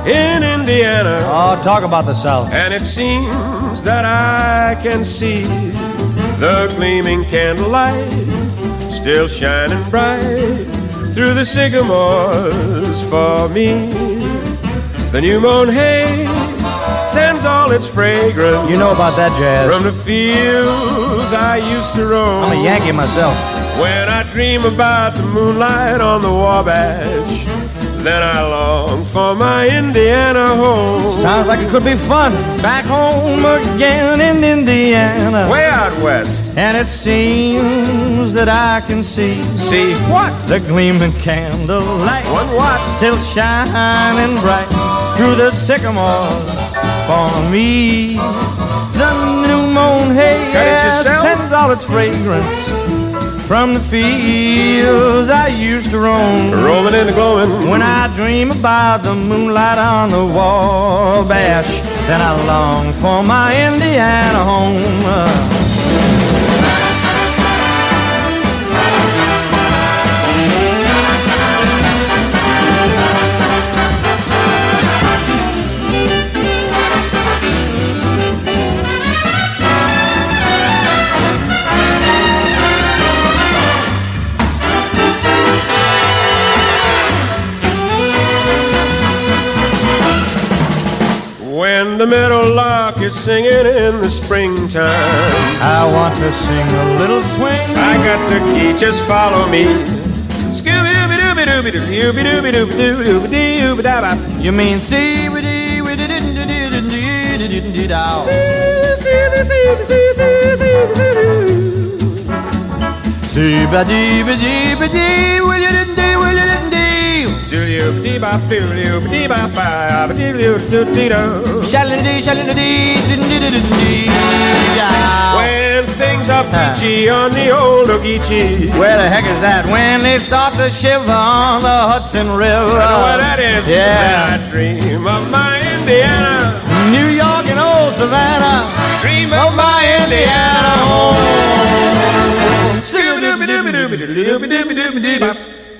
in Indiana. Oh, talk about the South. And it seems that I can see the gleaming candlelight still shining bright through the sycamores for me. The new mown hay sends all its fragrance. You know about that, Jazz. From the fields I used to roam. I'm a Yankee myself. When I dream about the moonlight on the Wabash, then I long for my Indiana home. Sounds like it could be fun. Back home again in Indiana. Way out west. And it seems that I can see. See what? The gleaming candlelight. What? Still shining bright through the sycamores for me. The new mown hay sends all its fragrance from the fields I used to roam. Roaming in the glowing. When I dream about the moonlight on the Wabash, then I long for my Indiana home. When the meadowlark is singing in the springtime, I want to sing a little swing. I got the key, just follow me. Scooby-Dooby-Dooby-Dooby-Dooby-Dooby-Dooby-Dooby-Dooby-Dooby-Dooby-Dooby. You mean see when things are peachy on the old Ogeechee. Where the heck is that? When they start to shiver on the Hudson River. I know where that is. Yeah. When I dream of my Indiana. New York and old Savannah. Dream of my Indiana home.